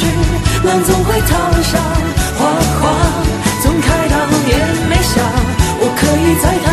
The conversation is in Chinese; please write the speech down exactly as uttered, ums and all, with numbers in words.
去，浪总会淘沙，花花总开到也没下，我可以在